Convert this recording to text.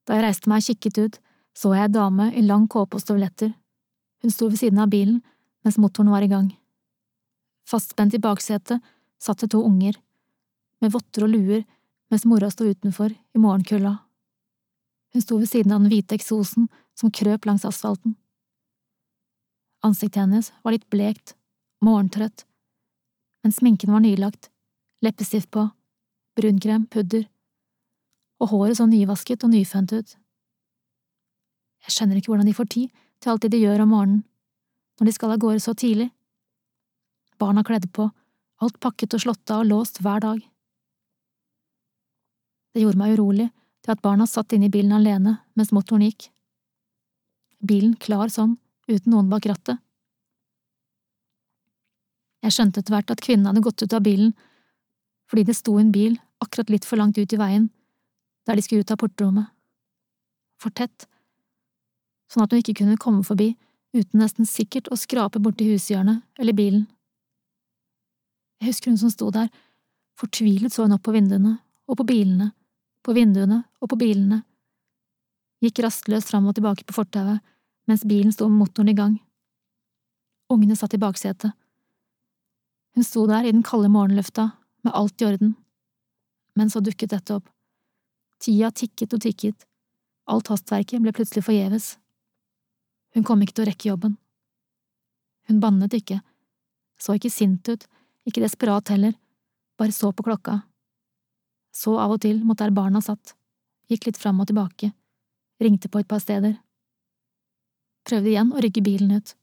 Da jeg reiste meg og kikket ut, så jeg en dame i lang kåpe og støvletter. Hun sto ved siden av bilen mens motoren var i gang. Fastspent i baksetet satt det 2 unger, med votter og luer mens mora sto utenfor i morgenkulda. Hun sto ved siden av den hvite eksosen som krøp langs asfalten. Ansiktet hennes var litt blekt, morgentrøtt, men sminken var nylagt, leppestift på, brunkrem, pudder, og håret så nyvasket og nyfønt ut. Jeg skjønner ikke hvordan de får tid til alt det de gjør om morgenen, når de skal av gårde så tidlig. Barna kledd på, alt pakket og slått av og låst hver dag. Det gjorde meg urolig til at barna satt inne i bilen alene mens motoren gikk. Bilen klar sånn, uten noen bak rattet. Jeg skjønte etter hvert at kvinnen hadde gått ut av bilen fordi det sto en bil akkurat litt for langt ut i veien, der de skulle ut av portrommet. For tett, sånn at hun ikke kunne komme forbi uten nesten sikkert å skrape borti hushjørnet eller bilen. Jeg husker hun som sto der, fortvilet så hun opp på vinduene, og på bilene, på vinduene og på bilene. Gikk rastløst fram og tilbake på fortauet, mens bilen sto med motoren i gang. Ungene satt i baksetet. Hun sto der i den kalde morgenlufta, med alt i orden. Men så dukket dette opp. Tida tikket og tikket. Alt hastverket ble plutselig forgjeves. Hun kom ikke til å rekke jobben. Hun bannet ikke, så ikke sint ut, ikke desperat heller, bare så på klokka. Så av og til mot der barna satt, gikk litt fram og tilbake, ringte på et par steder. Prøvde igjen å rygge bilen ut.